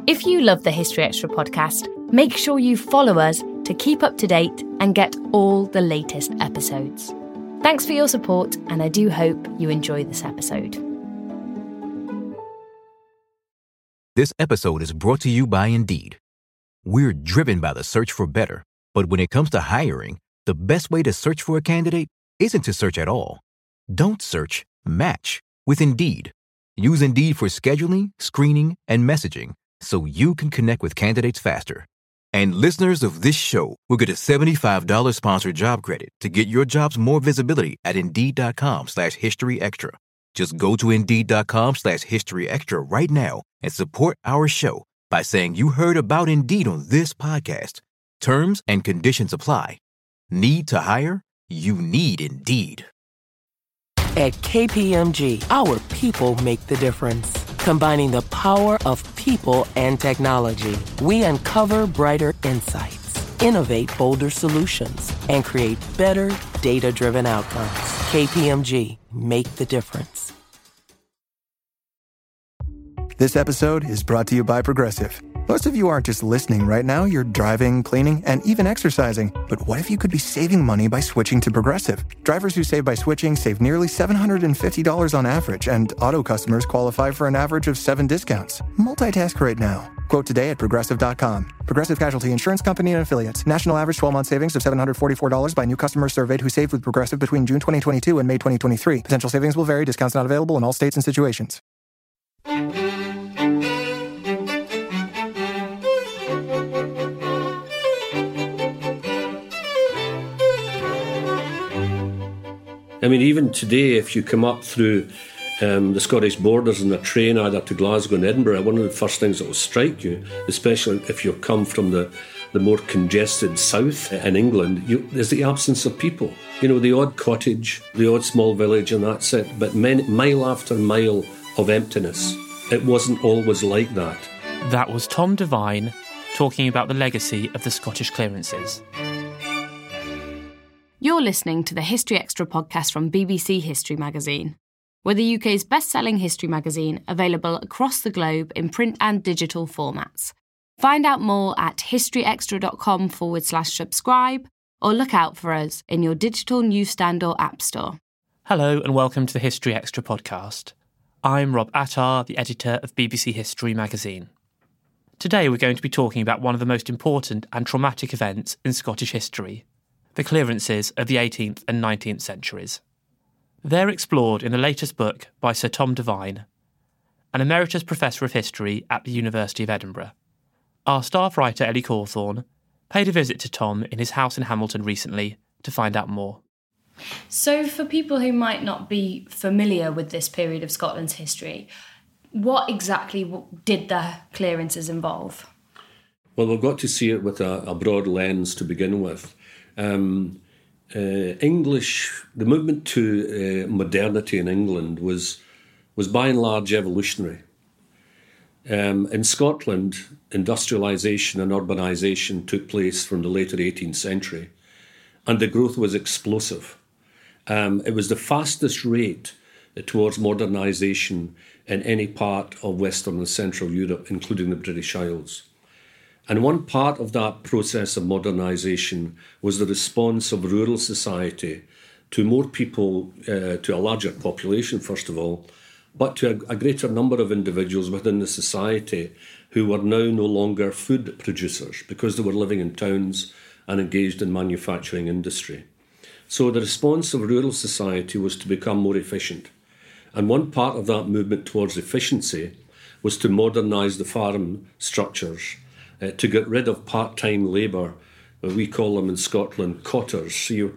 If you love the History Extra podcast, make sure you follow us to keep up to date and get all the latest episodes. Thanks for your support, and I do hope you enjoy this episode. This episode is brought to you by Indeed. We're driven by the search for better, but when it comes to hiring, the best way to search for a candidate isn't to search at all. Don't search, match with Indeed. Use Indeed for scheduling, screening, and messaging so you can connect with candidates faster. And listeners of this show will get a $75 sponsored job credit to get your jobs more visibility at Indeed.com/HistoryExtra. Just go to Indeed.com/HistoryExtra right now and support our show by saying you heard about Indeed on this podcast. Terms and conditions apply. Need to hire? You need Indeed. At KPMG, our people make the difference. Combining the power of people and technology, we uncover brighter insights, innovate bolder solutions, and create better data-driven outcomes. KPMG, make the difference. This episode is brought to you by Progressive. Most of you aren't just listening right now, you're driving, cleaning, and even exercising. But what if you could be saving money by switching to Progressive? Drivers who save by switching save nearly $750 on average, and auto customers qualify for an average of 7 discounts. Multitask right now. Quote today at Progressive.com. Progressive Casualty Insurance Company and Affiliates. National average 12-month savings of $744 by new customers surveyed who saved with Progressive between June 2022 and May 2023. Potential savings will vary. Discounts not available in all states and situations. I mean, even today, if you come up through the Scottish borders in a train either to Glasgow and Edinburgh, one of the first things that will strike you, especially if you come from the more congested south in England, is the absence of people. You know, the odd cottage, the odd small village, and that's it. But mile after mile of emptiness. It wasn't always like that. That was Tom Devine talking about the legacy of the Scottish clearances. You're listening to the History Extra podcast from BBC History Magazine. We're the UK's best-selling history magazine, available across the globe in print and digital formats. Find out more at historyextra.com/subscribe or look out for us in your digital newsstand or app store. Hello and welcome to the History Extra podcast. I'm Rob Attar, the editor of BBC History Magazine. Today we're going to be talking about one of the most important and traumatic events in Scottish history, the clearances of the 18th and 19th centuries. They're explored in the latest book by Sir Tom Devine, an Emeritus Professor of History at the University of Edinburgh. Our staff writer Ellie Cawthorne paid a visit to Tom in his house in Hamilton recently to find out more. So for people who might not be familiar with this period of Scotland's history, what exactly did the clearances involve? Well, we've got to see it with a broad lens to begin with. The movement to modernity in England was by and large evolutionary. In Scotland, industrialisation and urbanisation took place from the later 18th century, and the growth was explosive. It was the fastest rate towards modernisation in any part of Western and Central Europe, including the British Isles. And one part of that process of modernisation was the response of rural society to more people, to a larger population, first of all, but to a greater number of individuals within the society who were now no longer food producers because they were living in towns and engaged in manufacturing industry. So the response of rural society was to become more efficient. And one part of that movement towards efficiency was to modernise the farm structures, to get rid of part-time labour. We call them in Scotland cottars,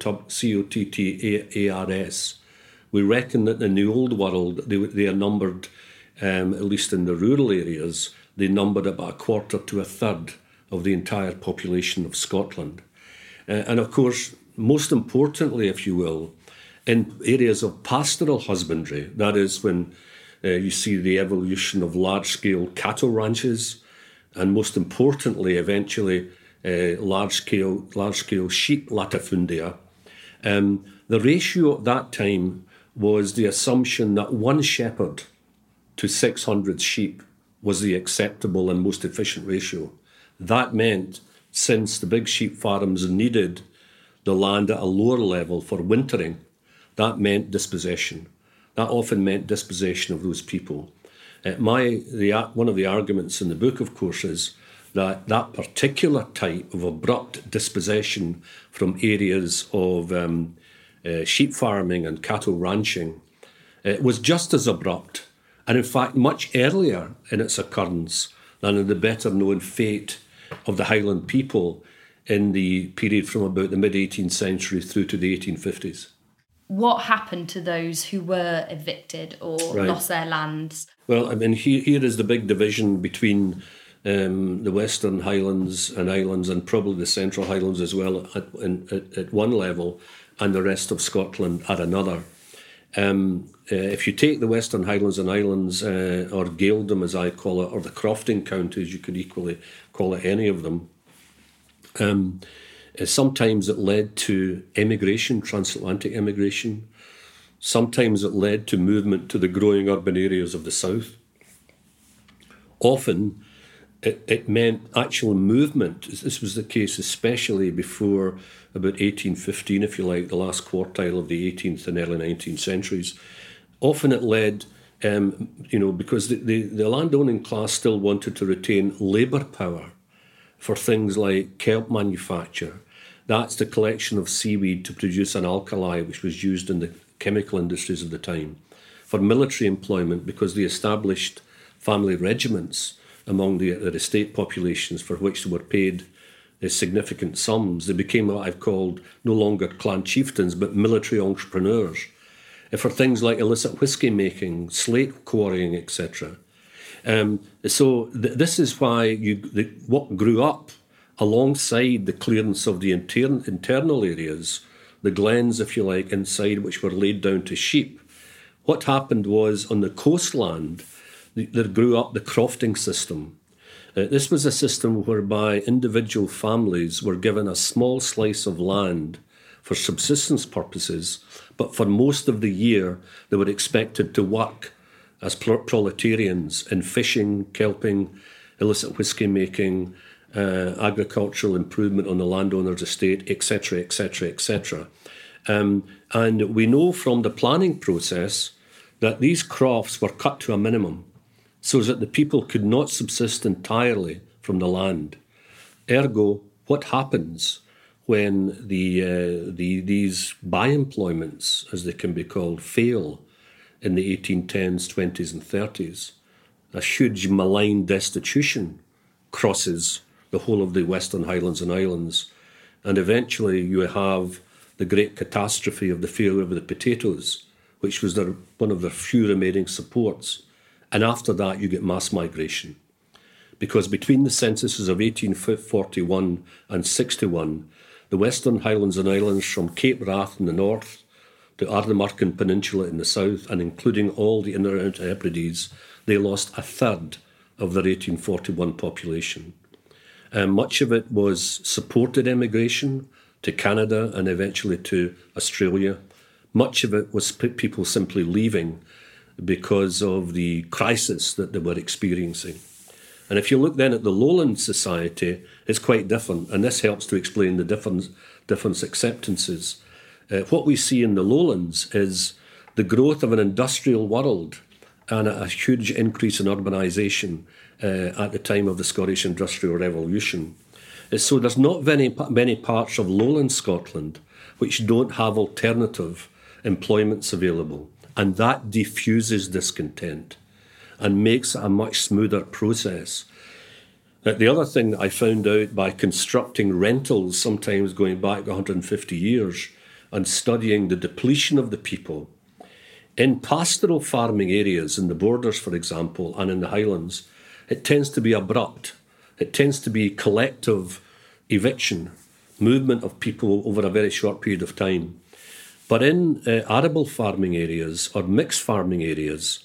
C-O-T-T-A-R-S. We reckon that in the old world, they are numbered, at least in the rural areas, they numbered about a quarter to a third of the entire population of Scotland. And of course, most importantly, if you will, in areas of pastoral husbandry, that is when you see the evolution of large-scale cattle ranches, and most importantly, eventually, large-scale sheep latifundia. The ratio at that time was the assumption that one shepherd to 600 sheep was the acceptable and most efficient ratio. That meant, since the big sheep farms needed the land at a lower level for wintering, that meant dispossession. That often meant dispossession of those people. One of the arguments in the book, of course, is that that particular type of abrupt dispossession from areas of sheep farming and cattle ranching was just as abrupt, and in fact much earlier in its occurrence than in the better-known fate of the Highland people in the period from about the mid-18th century through to the 1850s. What happened to those who were evicted or lost their lands? Well, I mean, here is the big division between the Western Highlands and Islands, and probably the Central Highlands as well at one level, and the rest of Scotland at another. If you take the Western Highlands and Islands, or Gaeldom as I call it, or the crofting counties, you could equally call it any of them, sometimes it led to emigration, transatlantic emigration. Sometimes it led to movement to the growing urban areas of the south. Often it meant actual movement. This was the case especially before about 1815, if you like, the last quartile of the 18th and early 19th centuries. Often it led, because the landowning class still wanted to retain labour power for things like kelp manufacture. That's the collection of seaweed to produce an alkali, which was used in the chemical industries of the time. For military employment, because they established family regiments among the estate populations for which they were paid significant sums. They became what I've called no longer clan chieftains, but military entrepreneurs. For things like illicit whisky making, slate quarrying, etc. This is why what grew up alongside the clearance of the internal areas, the glens, if you like, inside, which were laid down to sheep. What happened was, on the coastland, there grew up the crofting system. This was a system whereby individual families were given a small slice of land for subsistence purposes, but for most of the year they were expected to work as proletarians in fishing, kelping, illicit whisky making, agricultural improvement on the landowner's estate, etc., etc., etc. And we know from the planning process that these crofts were cut to a minimum so that the people could not subsist entirely from the land. Ergo, what happens when these by-employments, as they can be called, fail in the 1810s, 20s and 30s? A huge malign destitution crosses the whole of the Western Highlands and Islands, and eventually you have the great catastrophe of the failure of the potatoes, which was one of their few remaining supports. And after that, you get mass migration. Because between the censuses of 1841 and 61, the Western Highlands and Islands from Cape Wrath in the north to Ardnamurchan Peninsula in the south, and including all the Inner Outer Hebrides, they lost a third of their 1841 population. Much of it was supported emigration to Canada and eventually to Australia. Much of it was people simply leaving because of the crisis that they were experiencing. And if you look then at the lowland society, it's quite different, and this helps to explain the different acceptances. What we see in the lowlands is the growth of an industrial world and a huge increase in urbanisation at the time of the Scottish Industrial Revolution. So there's not many parts of lowland Scotland which don't have alternative employments available, and that diffuses discontent and makes it a much smoother process. The other thing that I found out by constructing rentals, sometimes going back 150 years, and studying the depletion of the people, in pastoral farming areas, in the borders, for example, and in the Highlands, it tends to be abrupt. It tends to be collective eviction, movement of people over a very short period of time. But in arable farming areas or mixed farming areas,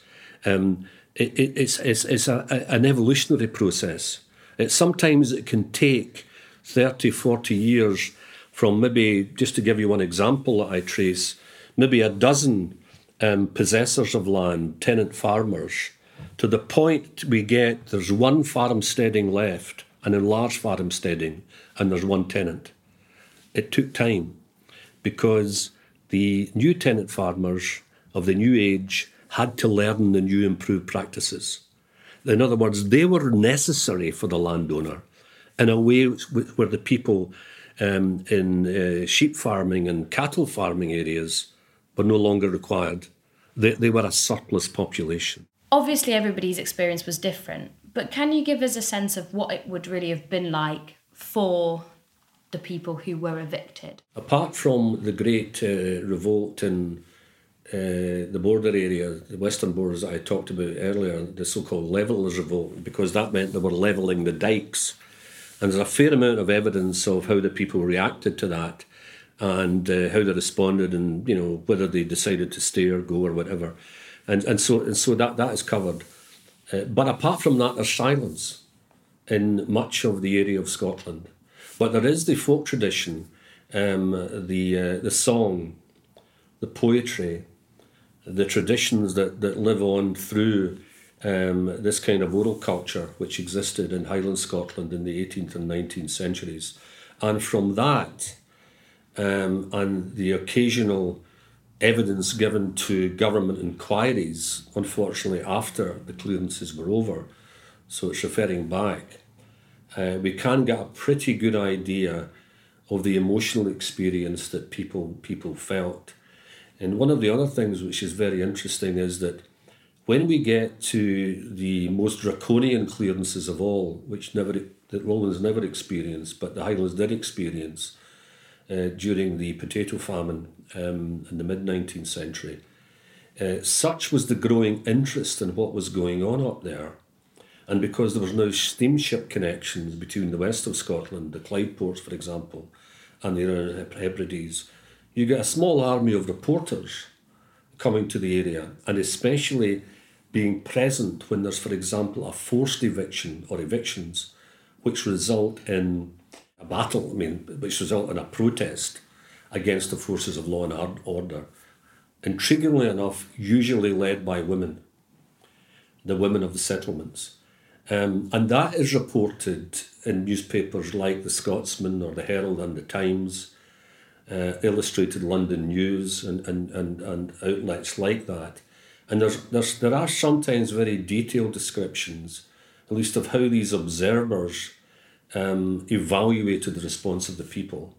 it's an evolutionary process. Sometimes it can take 30, 40 years from maybe, just to give you one example that I trace, maybe a dozen possessors of land, tenant farmers, to the point we get there's one farmsteading left, an enlarged farmsteading, and there's one tenant. It took time because the new tenant farmers of the new age had to learn the new improved practices. In other words, they were necessary for the landowner in a way where the people in sheep farming and cattle farming areas were no longer required. They were a surplus population. Obviously, everybody's experience was different, but can you give us a sense of what it would really have been like for the people who were evicted? Apart from the great revolt in the border area, the western borders that I talked about earlier, the so-called Levellers' Revolt, because that meant they were levelling the dikes. And there's a fair amount of evidence of how the people reacted to that and how they responded and, whether they decided to stay or go or whatever. And so that is covered. But apart from that, there's silence in much of the area of Scotland. But there is the folk tradition, the song, the poetry, the traditions that live on through this kind of oral culture which existed in Highland Scotland in the 18th and 19th centuries. And from that, and the occasional evidence given to government inquiries, unfortunately after the clearances were over, so it's referring back, we can get a pretty good idea of the emotional experience that people felt. And one of the other things which is very interesting is that when we get to the most draconian clearances of all, that Rowlands never experienced, but the Highlands did experience during the potato famine in the mid-19th century, such was the growing interest in what was going on up there. And because there was no steamship connections between the west of Scotland, the Clyde ports, for example, and the Hebrides, you get a small army of reporters coming to the area, and especially being present when there's, for example, a forced eviction or evictions, which result in a battle, which result in a protest against the forces of law and order. Intriguingly enough, usually led by women, the women of the settlements. And that is reported in newspapers like the Scotsman or the Herald and the Times, Illustrated London News and outlets like that. And there are sometimes very detailed descriptions, at least of how these observers evaluated the response of the people,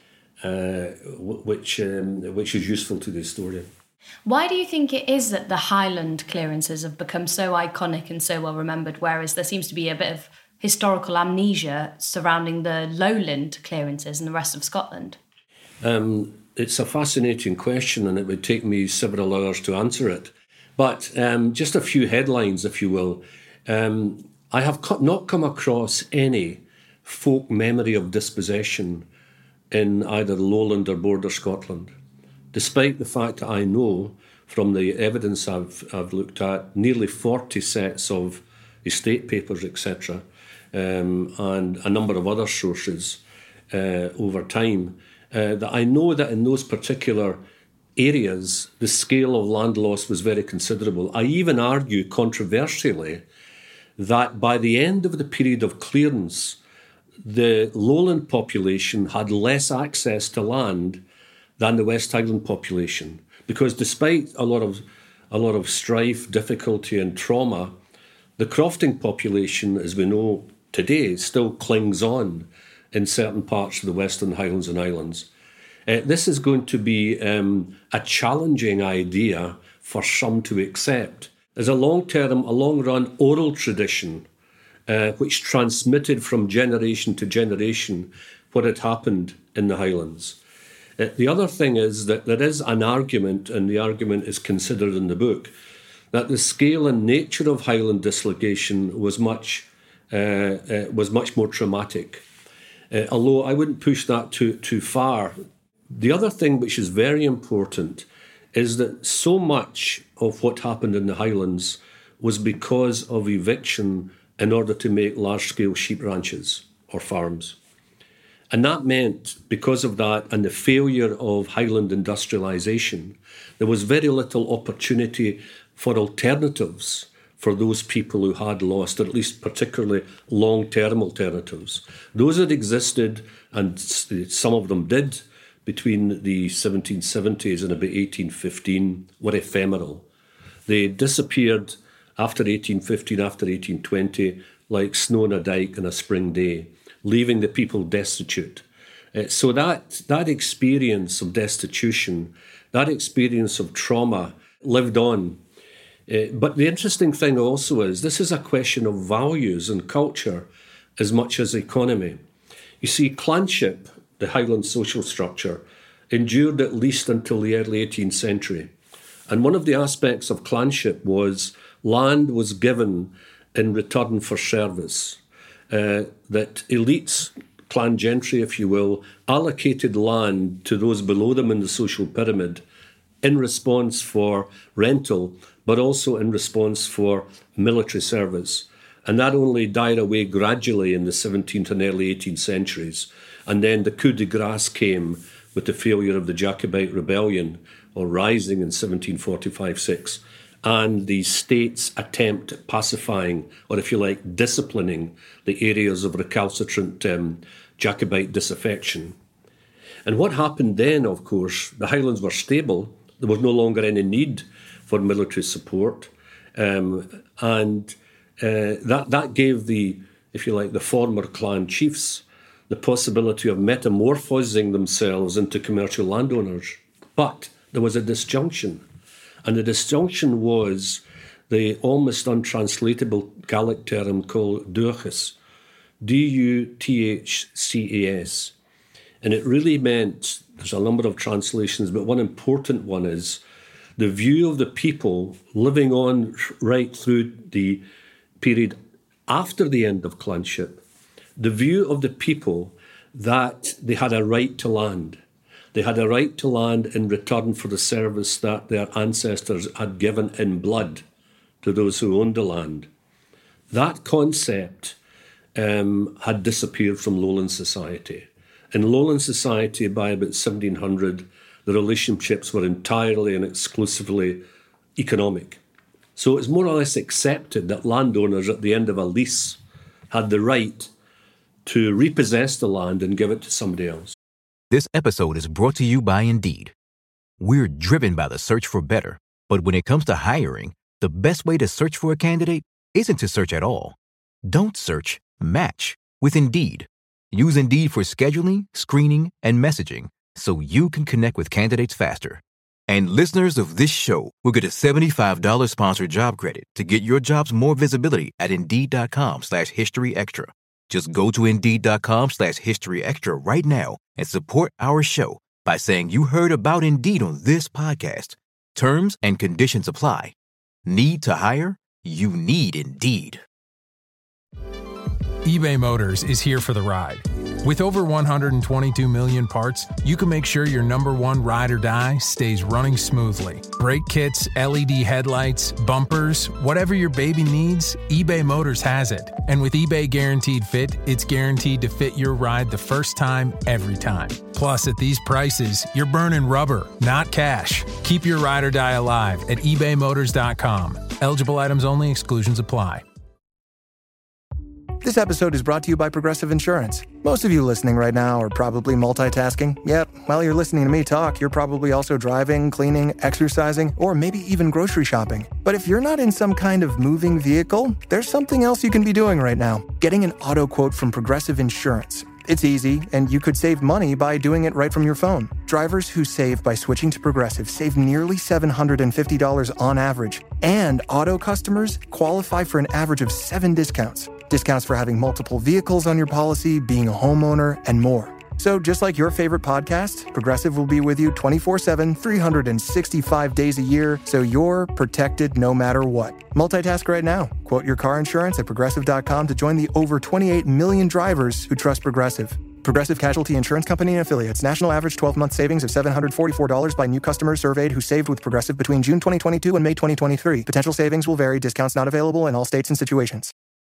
which is useful to the historian. Why do you think it is that the Highland clearances have become so iconic and so well remembered, whereas there seems to be a bit of historical amnesia surrounding the lowland clearances in the rest of Scotland? It's a fascinating question, and it would take me several hours to answer it. But just a few headlines, if you will. I have not come across any folk memory of dispossession in either lowland or border Scotland, despite the fact that I know from the evidence I've looked at, nearly 40 sets of estate papers, etc., and a number of other sources over time, that I know that in those particular areas, the scale of land loss was very considerable. I even argue controversially that by the end of the period of clearance, the lowland population had less access to land than the West Highland population, because despite a lot of strife, difficulty and trauma, the crofting population, as we know today, still clings on in certain parts of the Western Highlands and Islands. This is going to be a challenging idea for some to accept. There's a long-run oral tradition which transmitted from generation to generation what had happened in the Highlands. The other thing is that there is an argument, and the argument is considered in the book, that the scale and nature of Highland dislocation was much more traumatic. Although I wouldn't push that too far. The other thing which is very important is that so much of what happened in the Highlands was because of eviction in order to make large-scale sheep ranches or farms. And that meant, because of that and the failure of Highland industrialisation, there was very little opportunity for alternatives for those people who had lost, or at least particularly long-term alternatives. Those that existed, and some of them did, between the 1770s and about 1815 were ephemeral. They disappeared after 1815, after 1820, like snow on a dike on a spring day, leaving the people destitute. So that experience of destitution, that experience of trauma lived on. But the interesting thing also is this is a question of values and culture as much as economy. You see, clanship, the Highland social structure, endured at least until the early 18th century. And one of the aspects of clanship was land was given in return for service. That elites, clan gentry, if you will, allocated land to those below them in the social pyramid in response for rental, but also in response for military service. And that only died away gradually in the 17th and early 18th centuries. And then the coup de grace came with the failure of the Jacobite rebellion, or rising in 1745-6, and the state's attempt at pacifying, or if you like, disciplining the areas of recalcitrant Jacobite disaffection. And what happened then, of course, the Highlands were stable. There was no longer any need for military support. That gave the, if you like, the former clan chiefs the possibility of metamorphosing themselves into commercial landowners. But there was a disjunction. And the disjunction was the almost untranslatable Gaelic term called duachas, D-U-T-H-C-A-S. And it really meant, there's a number of translations, but one important one is the view of the people living on right through the period after the end of clanship, the view of the people that they had a right to land. They had a right to land in return for the service that their ancestors had given in blood to those who owned the land. That concept had disappeared from lowland society. In lowland society, by about 1700, the relationships were entirely and exclusively economic. So it's more or less accepted that landowners at the end of a lease had the right to repossess the land and give it to somebody else. This episode is brought to you by Indeed. We're driven by the search for better, but when it comes to hiring, the best way to search for a candidate isn't to search at all. Don't search, match with Indeed. Use Indeed for scheduling, screening, and messaging so you can connect with candidates faster. And listeners of this show will get a $75 sponsored job credit to get your jobs more visibility at Indeed.com/HistoryExtra. Just go to Indeed.com/HistoryExtra right now and support our show by saying you heard about Indeed on this podcast. Terms and conditions apply. Need to hire? You need Indeed. eBay Motors is here for the ride. With over 122 million parts, you can make sure your number one ride or die stays running smoothly. Brake kits, LED headlights, bumpers, whatever your baby needs, eBay Motors has it. And with eBay Guaranteed Fit, it's guaranteed to fit your ride the first time, every time. Plus, at these prices, you're burning rubber, not cash. Keep your ride or die alive at ebaymotors.com. Eligible items only. Exclusions apply. This episode is brought to you by Progressive Insurance. Most of you listening right now are probably multitasking. Yep, while you're listening to me talk, you're probably also driving, cleaning, exercising, or maybe even grocery shopping. But if you're not in some kind of moving vehicle, there's something else you can be doing right now. Getting an auto quote from Progressive Insurance. It's easy, and you could save money by doing it right from your phone. Drivers who save by switching to Progressive save nearly $750 on average. And auto customers qualify for an average of 7 discounts. Discounts for having multiple vehicles on your policy, being a homeowner, and more. So just like your favorite podcast, Progressive will be with you 24/7, 365 days a year, so you're protected no matter what. Multitask right now. Quote your car insurance at Progressive.com to join the over 28 million drivers who trust Progressive. Progressive Casualty Insurance Company and Affiliates. National average 12-month savings of $744 by new customers surveyed who saved with Progressive between June 2022 and May 2023. Potential savings will vary. Discounts not available in all states and situations.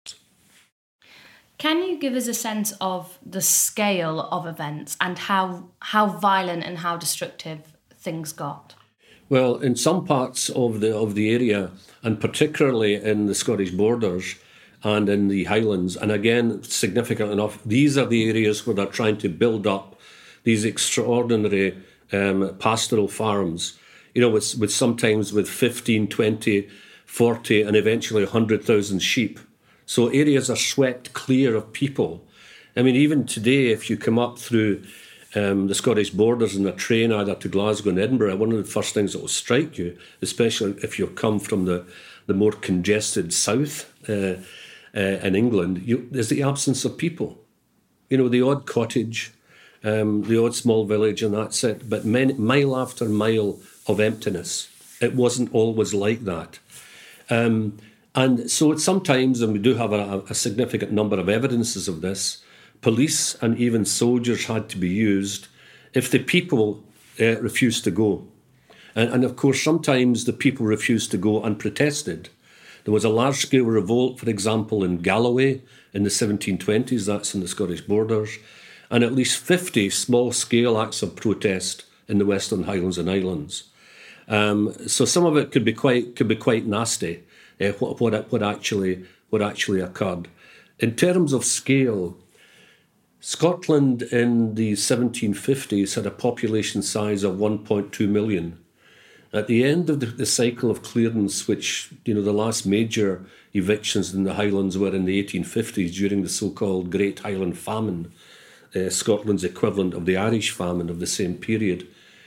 Can you give us a sense of the scale of events and how violent and how destructive things got? Well, in some parts of the area, and particularly in the Scottish borders and in the Highlands, and again, significant enough, these are the areas where they're trying to build up these extraordinary pastoral farms, with sometimes with 15, 20, 40, and eventually 100,000 sheep. So areas are swept clear of people. I mean, even today, if you come up through the Scottish borders in a train either to Glasgow and Edinburgh, one of the first things that will strike you, especially if you come from the more congested south in England, is the absence of people. The odd cottage, the odd small village, and that's it. But mile after mile of emptiness. It wasn't always like that. And so sometimes, and we do have a significant number of evidences of this, police and even soldiers had to be used if the people refused to go. And of course, sometimes the people refused to go and protested. There was a large-scale revolt, for example, in Galloway in the 1720s, that's in the Scottish borders, and at least 50 small-scale acts of protest in the Western Highlands and Islands. So some of it could be quite nasty. What actually occurred. In terms of scale, Scotland in the 1750s had a population size of 1.2 million. At the end of the cycle of clearance, which, the last major evictions in the Highlands were in the 1850s during the so-called Great Highland Famine, Scotland's equivalent of the Irish famine of the same period,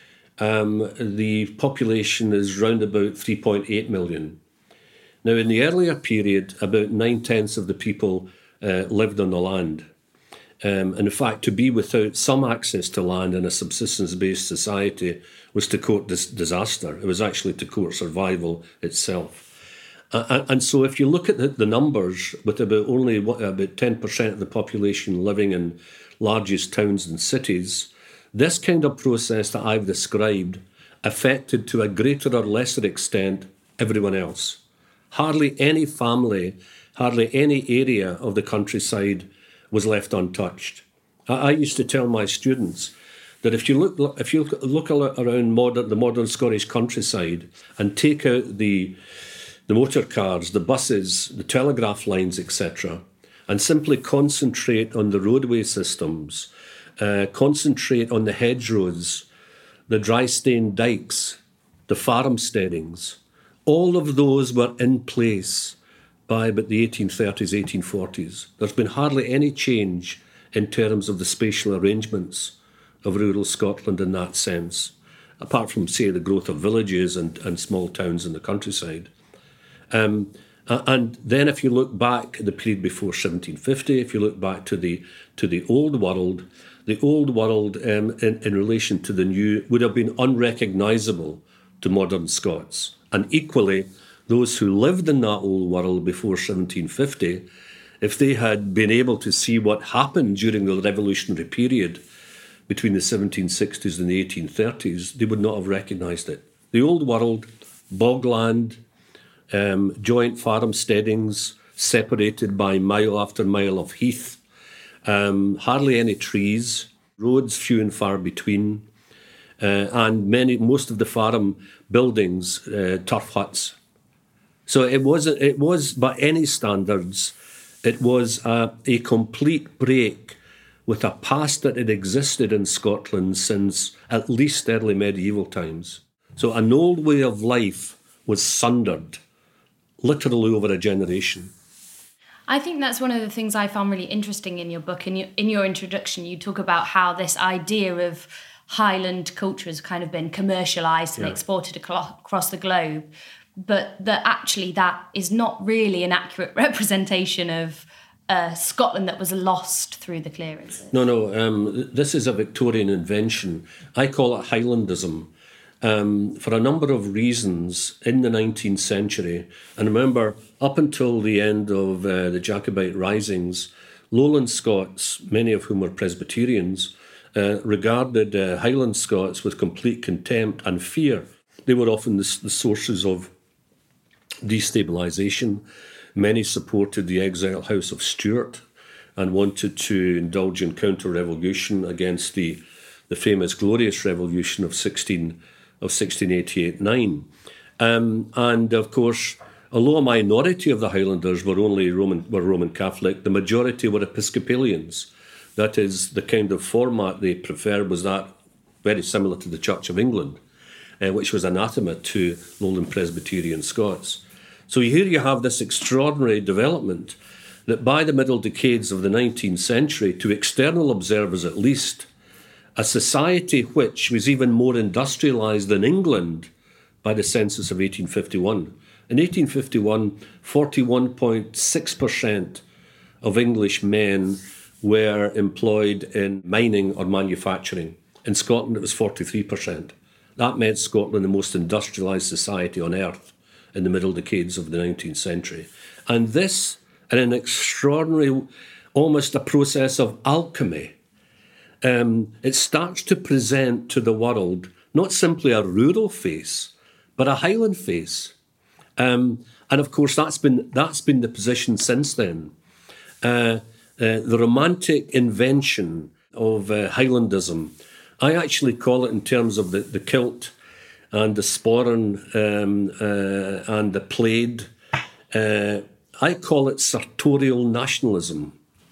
the population is round about 3.8 million. Now, in the earlier period, about 9/10 of the people lived on the land. And in fact, to be without some access to land in a subsistence-based society was to court disaster. It was actually to court survival itself. And so if you look at the numbers, with about 10% of the population living in largest towns and cities, this kind of process that I've described affected to a greater or lesser extent everyone else. Hardly any family, hardly any area of the countryside was left untouched. I used to tell my students that if you look around the modern Scottish countryside and take out the motor cars, the buses, the telegraph lines, etc., and simply concentrate on the roadway systems, concentrate on the hedgerows, the dry-stained dikes, the farmsteadings, all of those were in place by about the 1830s, 1840s. There's been hardly any change in terms of the spatial arrangements of rural Scotland in that sense, apart from, say, the growth of villages and small towns in the countryside. And then if you look back at the period before 1750, if you look back to the Old World, in relation to the New would have been unrecognisable to modern Scots. And equally, those who lived in that Old World before 1750, if they had been able to see what happened during the revolutionary period between the 1760s and the 1830s, they would not have recognised it. The Old World, bogland, joint farmsteadings, separated by mile after mile of heath, hardly any trees, roads few and far between, and most of the farm buildings, turf huts. So it was by any standards, it was a complete break with a past that had existed in Scotland since at least early medieval times. So an old way of life was sundered, literally over a generation. I think that's one of the things I found really interesting in your book. In your introduction, you talk about how this idea of Highland culture has kind of been commercialised and exported across the globe, but that actually that is not really an accurate representation of Scotland that was lost through the clearances. No, this is a Victorian invention. I call it Highlandism. For a number of reasons in the 19th century, and remember, up until the end of the Jacobite risings, Lowland Scots, many of whom were Presbyterians, regarded Highland Scots with complete contempt and fear. They were often the sources of destabilisation. Many supported the exile House of Stuart and wanted to indulge in counter-revolution against the famous Glorious Revolution of of 1688-9. And of course, although a minority of the Highlanders were Roman Catholic, the majority were Episcopalians. That is, the kind of format they preferred was that very similar to the Church of England, which was anathema to Lowland Presbyterian Scots. So here you have this extraordinary development that by the middle decades of the 19th century, to external observers at least, a society which was even more industrialised than England by the census of 1851. In 1851, 41.6% of English men were employed in mining or manufacturing. In Scotland, it was 43%. That made Scotland the most industrialised society on earth in the middle decades of the 19th century. And this, in an extraordinary, almost a process of alchemy, it starts to present to the world not simply a rural face, but a Highland face. And of course, that's been the position since then. The romantic invention of Highlandism, I actually call it in terms of the kilt and the sporran and the plaid. I call it sartorial nationalism,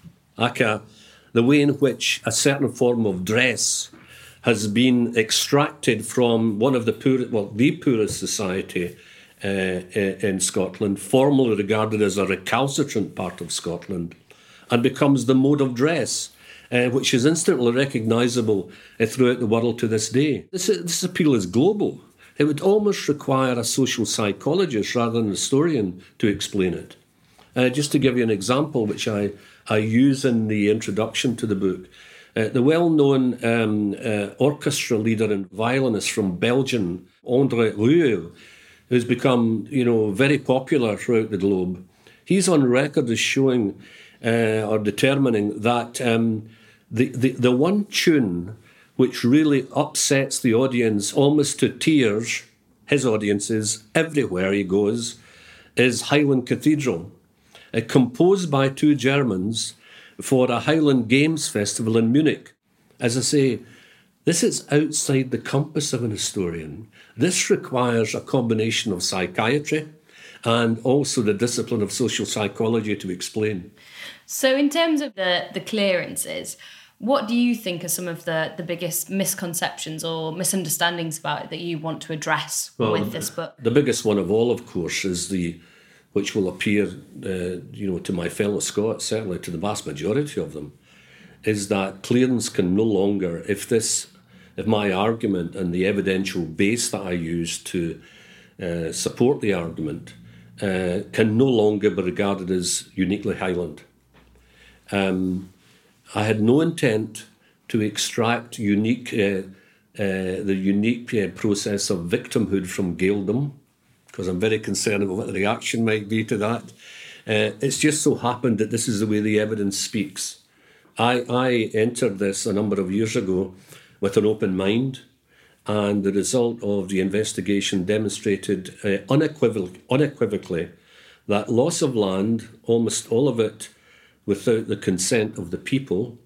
the way in which a certain form of dress has been extracted from one of the poorest society in Scotland, formerly regarded as a recalcitrant part of Scotland, and becomes the mode of dress, which is instantly recognisable throughout the world to this day. This appeal is global. It would almost require a social psychologist rather than a historian to explain it. Just to give you an example, which I use in the introduction to the book, the well-known orchestra leader and violinist from Belgium, André Rieu, who's become, very popular throughout the globe, he's on record as showing or determining that the one tune which really upsets the audience almost to tears, his audiences, everywhere he goes, is Highland Cathedral, composed by two Germans for a Highland Games festival in Munich. As I say, this is outside the compass of an historian. This requires a combination of psychiatry and also the discipline of social psychology to explain. So in terms of the clearances, what do you think are some of the biggest misconceptions or misunderstandings about it that you want to address with this book? The biggest one of all, of course, is which will appear, to my fellow Scots, certainly to the vast majority of them, is that clearance can no longer, if my argument and the evidential base that I use to support the argument can no longer be regarded as uniquely Highland. I had no intent to extract the unique process of victimhood from Gaeldom, because I'm very concerned about what the reaction might be to that. It's just so happened that this is the way the evidence speaks. I entered this a number of years ago with an open mind, and the result of the investigation demonstrated unequivocally that loss of land, almost all of it without the consent of the people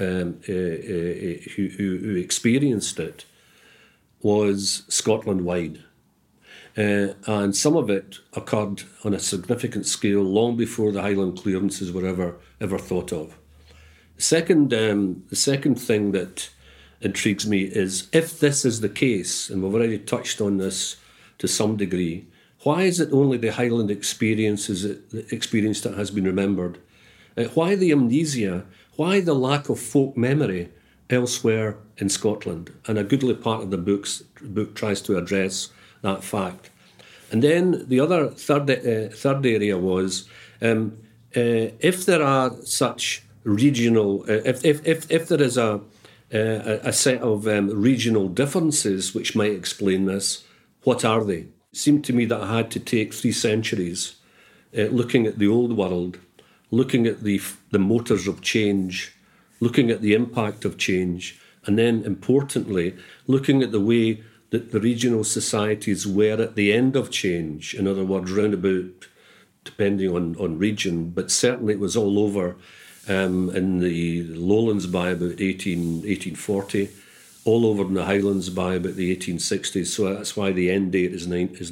who experienced it, was Scotland-wide. And some of it occurred on a significant scale long before the Highland clearances were ever thought of. The second thing that intrigues me is, if this is the case, and we've already touched on this to some degree, why is it only the Highland experience that has been remembered? Why the amnesia? Why the lack of folk memory elsewhere in Scotland? And a goodly part of the book tries to address that fact. And then the other third area was, if there are such regional, if there is a set of regional differences which might explain this, what are they? It seemed to me that I had to take 3 centuries looking at the old world, looking at the motors of change, looking at the impact of change, and then, importantly, looking at the way that the regional societies were at the end of change. In other words, roundabout, depending on region, but certainly it was all over in the Lowlands by about 1840, all over in the Highlands by about the 1860s. So that's why the end date is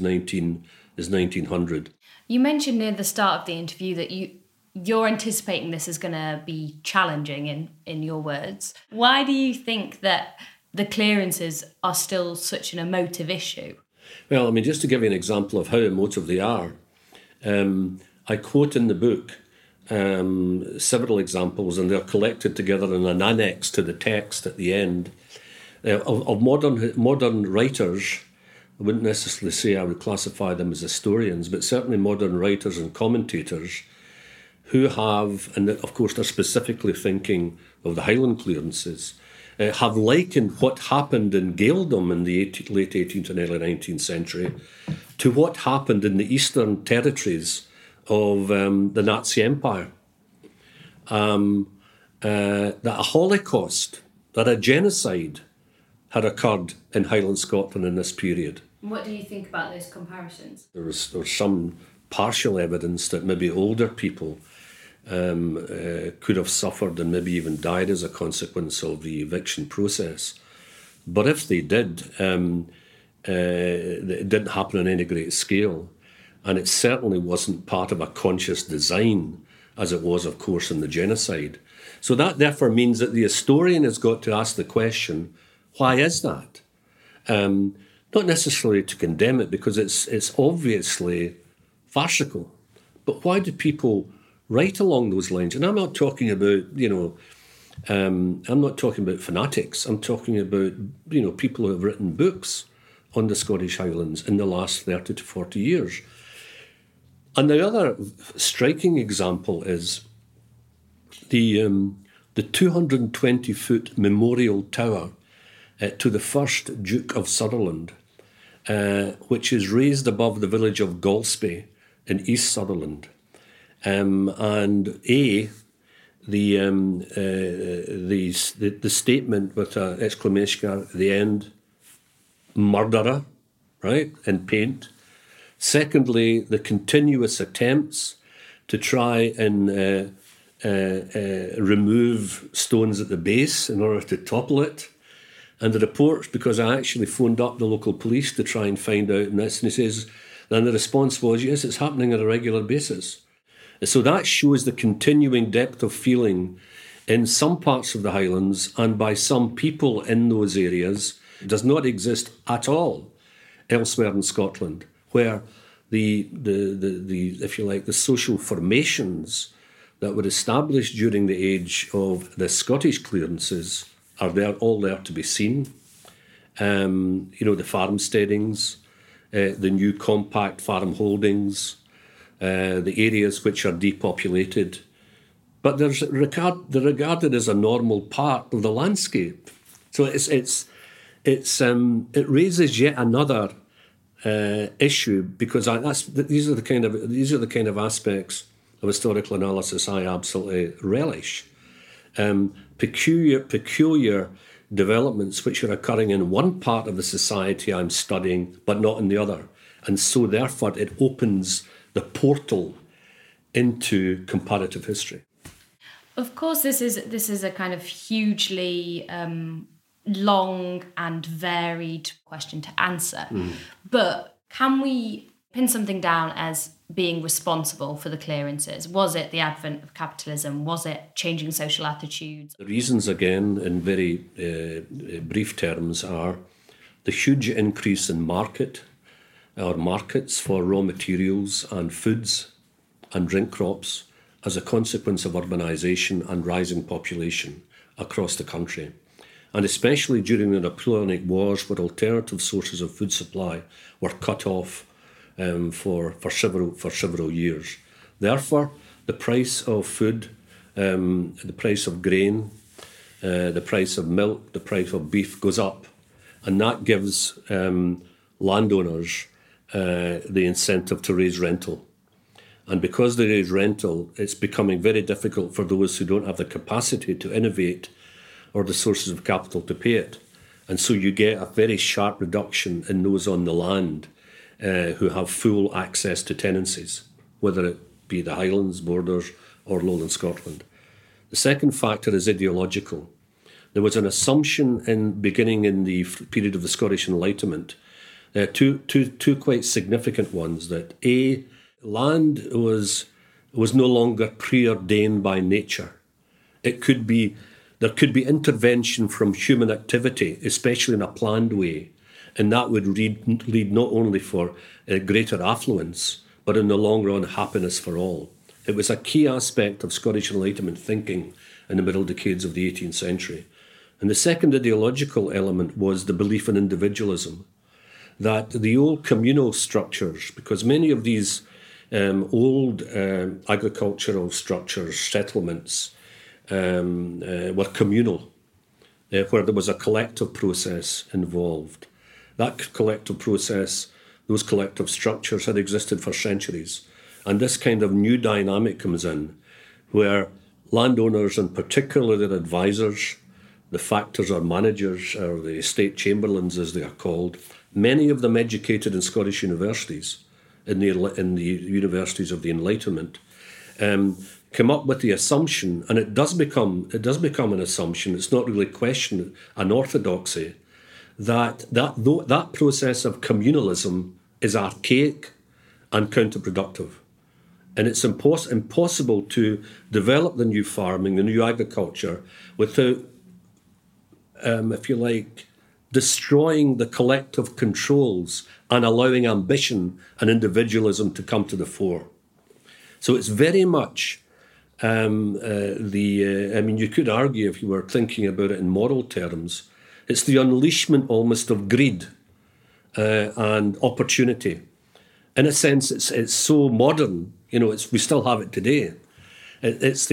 1900. You mentioned near the start of the interview that you're anticipating this is going to be challenging, in your words. Why do you think that the clearances are still such an emotive issue? Well, I mean, just to give you an example of how emotive they are, I quote in the book several examples, and they're collected together in an annex to the text at the end, of modern writers. I wouldn't necessarily say I would classify them as historians, but certainly modern writers and commentators who have, and of course they're specifically thinking of the Highland clearances, have likened what happened in Gaeldom in the late 18th and early 19th century to what happened in the eastern territories of the Nazi Empire. That a Holocaust, that a genocide had occurred in Highland Scotland in this period. What do you think about those comparisons? There was some partial evidence that maybe older people could have suffered and maybe even died as a consequence of the eviction process. But if they did, it didn't happen on any great scale. And it certainly wasn't part of a conscious design, as it was, of course, in the genocide. So that therefore means that the historian has got to ask the question, why is that? Not necessarily to condemn it, because it's obviously farcical. But why do people write along those lines? And I'm not talking about, I'm not talking about fanatics. I'm talking about, people who have written books on the Scottish Highlands in the last 30 to 40 years. And the other striking example is the 220-foot memorial tower to the first Duke of Sutherland, which is raised above the village of Golspie in East Sutherland. And the statement with an exclamation at the end, murderer, right, in paint. Secondly, the continuous attempts to try and remove stones at the base in order to topple it. And the reports, because I actually phoned up the local police to try and find out, and he says, then the response was, yes, it's happening on a regular basis. So that shows the continuing depth of feeling in some parts of the Highlands and by some people in those areas. It does not exist at all elsewhere in Scotland, where the if you like, the social formations that were established during the age of the Scottish clearances are all there to be seen. The farmsteadings, the new compact farm holdings, the areas which are depopulated, but they're regarded as a normal part of the landscape. So it raises yet another issue, because these are the kind of aspects of historical analysis I absolutely relish. Peculiar developments which are occurring in one part of the society I'm studying, but not in the other, and so therefore it opens the portal into comparative history. Of course, this is a kind of hugely long and varied question to answer. But can we pin something down as being responsible for the clearances? Was it the advent of capitalism? Was it changing social attitudes? The reasons, again, in very brief terms, are the huge increase in markets for raw materials and foods and drink crops as a consequence of urbanisation and rising population across the country, and especially during the Napoleonic Wars, where alternative sources of food supply were cut off for several years. Therefore, the price of food, the price of grain, the price of milk, the price of beef goes up, and that gives landowners the incentive to raise rental. And because they raise rental, it's becoming very difficult for those who don't have the capacity to innovate or the sources of capital to pay it. And so you get a very sharp reduction in those on the land who have full access to tenancies, whether it be the Highlands, Borders, or Lowland Scotland. The second factor is ideological. there was an assumption beginning in the period of the Scottish Enlightenment, two quite significant ones, that A, land was no longer preordained by nature. There could be intervention from human activity, especially in a planned way, and that would lead not only for greater affluence, but in the long run, happiness for all. It was a key aspect of Scottish Enlightenment thinking in the middle decades of the 18th century. And the second ideological element was the belief in individualism, that the old communal structures, because many of these old agricultural structures, settlements, were communal, where there was a collective process involved. That collective process, those collective structures had existed for centuries. And this kind of new dynamic comes in, where landowners, and particularly their advisors, the factors or managers, or the estate chamberlains as they are called, many of them educated in Scottish universities, in the universities of the Enlightenment, come up with the assumption, and it does become an assumption, it's not really questioned, an orthodoxy, that process of communalism is archaic and counterproductive. And it's impossible to develop the new farming, the new agriculture, without, if you like, destroying the collective controls and allowing ambition and individualism to come to the fore. So it's very much you could argue, if you were thinking about it in moral terms, it's the unleashment almost of greed and opportunity. In a sense, it's so modern. We still have it today. It's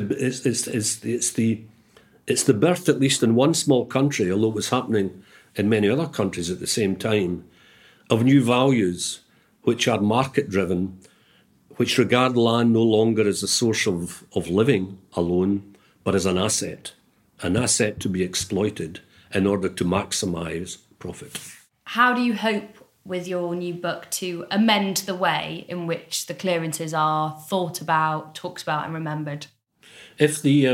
the birth, at least in one small country, although it was happening in many other countries at the same time, of new values which are market-driven, which regard land no longer as a source of living alone, but as an asset to be exploited in order to maximise profit. How do you hope with your new book to amend the way in which the clearances are thought about, talked about and remembered? If the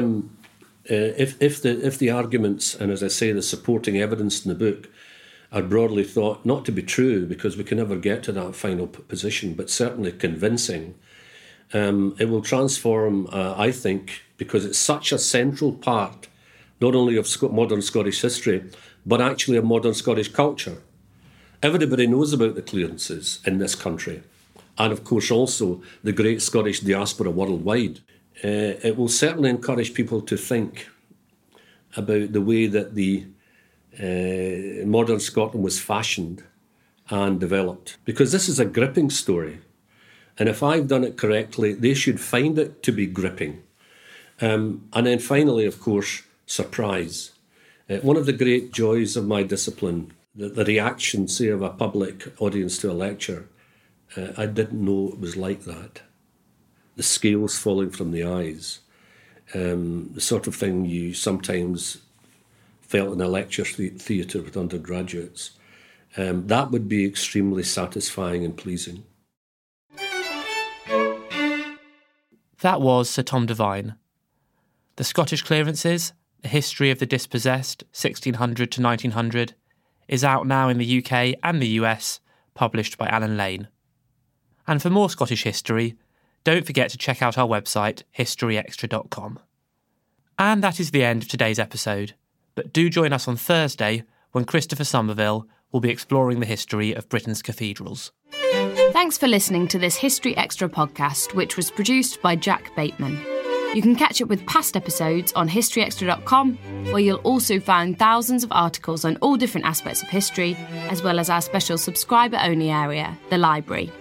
arguments, and as I say, the supporting evidence in the book, are broadly thought not to be true, because we can never get to that final position, but certainly convincing, it will transform, I think, because it's such a central part, not only of modern Scottish history, but actually of modern Scottish culture. Everybody knows about the clearances in this country, and of course also the great Scottish diaspora worldwide. It will certainly encourage people to think about the way that the modern Scotland was fashioned and developed. Because this is a gripping story, and if I've done it correctly, they should find it to be gripping. And then finally, of course, surprise. One of the great joys of my discipline, the reaction, say, of a public audience to a lecture, I didn't know it was like that. The scales falling from the eyes, the sort of thing you sometimes felt in a lecture theatre with undergraduates. That would be extremely satisfying and pleasing. That was Sir Tom Devine. The Scottish Clearances, A History of the Dispossessed, 1600 to 1900, is out now in the UK and the US, published by Allen Lane. And for more Scottish history, don't forget to check out our website, historyextra.com. And that is the end of today's episode, but do join us on Thursday when Christopher Somerville will be exploring the history of Britain's cathedrals. Thanks for listening to this History Extra podcast, which was produced by Jack Bateman. You can catch up with past episodes on historyextra.com, where you'll also find thousands of articles on all different aspects of history, as well as our special subscriber-only area, the library.